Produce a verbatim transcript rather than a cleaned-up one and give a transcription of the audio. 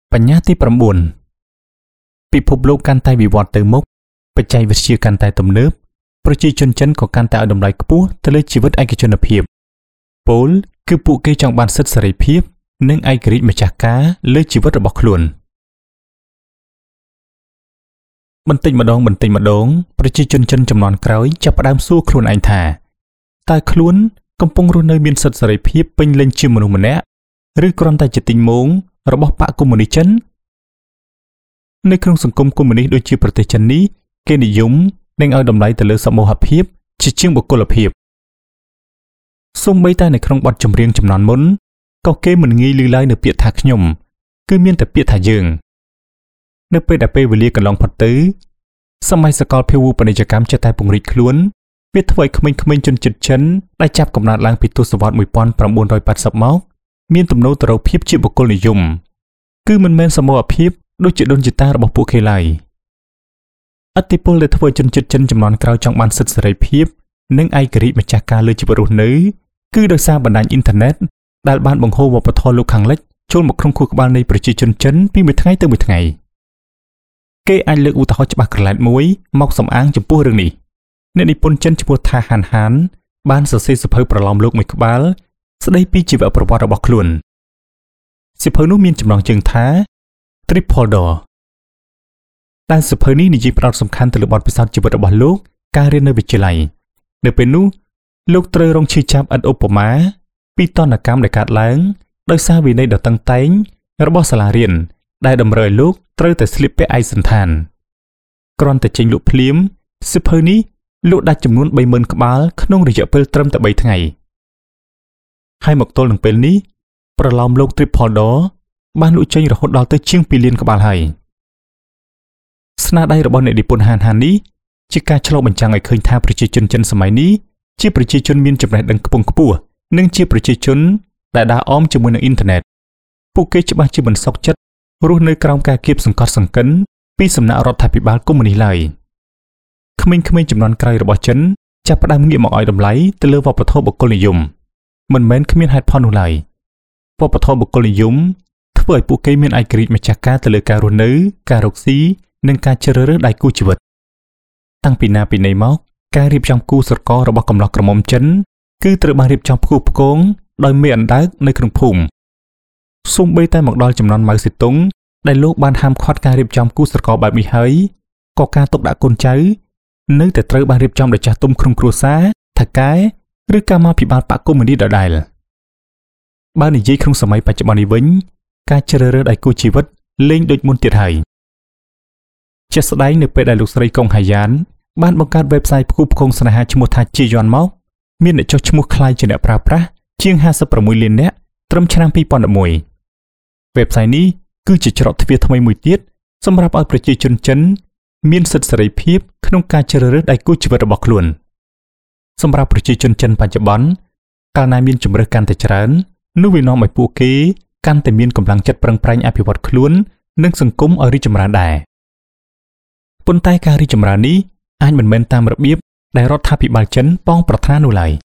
បញ្ញាទីប្រាំបួនពិភពលោកកាន់តែវិវត្តទៅមុខបច្ចេកវិទ្យាកាន់តែទំនើបប្រជាជនចិនក៏កាន់តែឲ្យតម្លៃខ្ពស់ទៅលើជីវិតឯកជនភាពពោលគឺពួកគេចង់បានសិទ្ធិសេរីភាពនិងឯករាជ្យម្ចាស់ការលើជីវិតរបស់ខ្លួនបន្តិចម្ដងបន្តិចម្ដងប្រជាជនចិនចំនួនក្រោយចាប់ផ្ដើមសួរខ្លួនឯងថាតើខ្លួនកំពុងរស់នៅមានសិទ្ធិសេរីភាពពេញលេញជាមនុស្សម្នាក់ឬគ្រាន់តែជាទីងមងរបស់បកកុម្មុយនីសចិននៅក្នុងសង្គមកុម្មុយនីសដូចជាប្រទេសចិននេះគេនិយមនិងឲ្យតម្លៃទៅលើសមូហភាពជាជាងបុគ្គលភាពសូម្បីតែនៅក្នុងបទចម្រៀងចំនួនមុនក៏គេមិនងាយឮឡើយនៅពាក្យថាខ្ញុំគឺមានតែពាក្យថាយើងនៅពេលដែលពេលវេលាកន្លងផុតទៅសម័យសកលភាវូបនីយកម្មចេះតែពង្រីកខ្លួនវាធ្វើឲ្យក្មេងៗជនជាតិចិនដែលចាប់កំណើតឡើងពីទសវត្សរ៍nineteen eightyមកមានទំនោរទៅរកភាពជាបុគ្គលនិយមគឺមិនមែនសមូហភាពដូចជាដូនជីតារបស់ពួកគេឡើយឥទ្ធិពលដែលធ្វើជនជាតិចិនចំនួនក្រោយចង់បានសិទ្ធិសេរីភាពនិងឯករាជ្យម្ចាស់ការលើជីវិតរស់នៅគឺដោយសារបណ្ដាញអ៊ីនធឺណិតដែលបានបង្ហូរវប្បធម៌លោកខាងលិចចូលមកក្នុងខួរក្បាលនៃប្រជាជនចិនពីមួយថ្ងៃទៅមួយថ្ងៃគេអាចលើកឧទាហរណ៍ច្បាស់ក្រឡែតមួយមកសំអាងចំពោះរឿងនេះអ្នកនិពន្ធចិនឈ្មោះថាហានហានបានសរសេរសៀវភៅប្រឡំលោកមួយក្បាលស្ដីពីជីវប្រវត្តិរបស់ខ្លួនសៀវភៅនោះមានចំណងជើងថា Triple Door ដែលសៀវភៅនេះនិយាយផ្ដោតសំខាន់ទៅលើបទពិសោធន៍ជីវិតរបស់លោកការរៀននៅវិទ្យាល័យនៅពេលនោះលោកត្រូវរងឈឺចាប់ឥតឧបមាពីទណ្ឌកម្មដែលកើតឡើងដោយសារវិន័យដ៏តឹងតែងរបស់សាលារៀនដែលតម្រូវឲ្យលោកត្រូវតែស្លៀកពាក់ឯកសណ្ឋានគ្រាន់តែចេញលក់ភ្លាមសៀវភៅនេះលក់ដាច់ចំនួន三ម៉ឺនក្បាលក្នុងរយៈពេលត្រឹមតែបីថ្ងៃហើយមកទល់នឹងពេលនេះប្រឡោមលោក Triple Door បានលក់ចេញរហូតដល់ទៅជាងពីរលានក្បាលហើយស្នាដៃរបស់អ្នកនិពន្ធហានហាននេះជាការឆ្លុះបញ្ចាំងឲ្យឃើញថាប្រជាជនចិនសម័យនេះជាប្រជាជនមានចំណេះដឹងខ្ពង់ខ្ពស់និងជាប្រជាជនដែលដើរអមជាមួយនឹងអ៊ីនធឺណិតពួកគេច្បាស់ជាមិនសុខចិត្តរស់នៅក្រោមការគៀបសង្កត់សង្កិនពីសំណាក់រដ្ឋាភិបាលកុម្មុយនីសឡើយក្មេងៗចំនួនក្រោយរបស់ចិនចាប់ផ្ដើមងាកមកឲ្យតម្លៃទៅលើវប្បធម៌បុគ្គលនិយមមិនមែនគ្មានហេតុផលនោះឡើយវប្បធម៌បុគ្គលនិយមធ្វើឲ្យពួកគេមានឯករាជ្យម្ចាស់ការទៅលើការរស់នៅការរកស៊ីនិងការជ្រើសរើសដៃគូជីវិតតាំងពីណាពីណីមកការរៀបចំគូស្រកររបស់កំឡោះក្រមុំចិនគឺត្រូវបានរៀបចំផ្គូផ្គងដោយមេអណ្ដើកនៅក្នុងភូមិសូម្បីតែមកដល់ចំនួនម៉ៅសេតុងដែលលោកបានហាមឃាត់ការរៀបចំគូស្រករបែបនេះហើយក៏ការទុកដាក់កូនចៅនៅតែត្រូវបានរៀបចំដោយចាស់ទុំក្នុងគ្រួសារថៅកែឬកម្មាភិបាលបកកុម្មុយនីសដដែលបើនិយាយក្នុងសម័យបច្ចុប្បន្ននេះវិញការជ្រើសរើសដៃគូជីវិតលែងដូចមុនទៀតហើយជាស្ដែងនៅពេលដែលលោកស្រីកុងហាយ៉ានបានបង្កើត website ផ្គូផ្គងស្នេហាឈ្មោះថាជាយន់មកមានអ្នកចុះឈ្មោះខ្លាយជាអ្នកប្រើប្រាស់ជាងห้าสิบหกលាននាក់ត្រឹមឆ្នាំtwo thousand one website នេះគឺជាច្រកទ្វារថ្មីមួយទៀតសម្រាប់ឲ្យប្រជាជនចិនមានសិទ្ធិសេរីភាពក្នុងការជ្រើសរើសដៃគូជីវិតរបស់ខ្លួនសម្រាប់ប្រជាជនចិនបច្ចុប្បន្នកាលណាមានជម្រើសកាន់តែច្រើននោះវានាំឲ្យពួកគេកាន់តែមានកម្លាំងចិត្តប្រឹងប្រែងអភិវឌ្ឍខ្លួននិងសង្គមឲ្យរីកចម្រើនដែរប៉ុន្តែការរីកចម្រើននេះអាចមិនមែនតាមរបៀបដែលរដ្ឋាភិបាលចិនប៉ងប្រាថ្នានោះឡើយ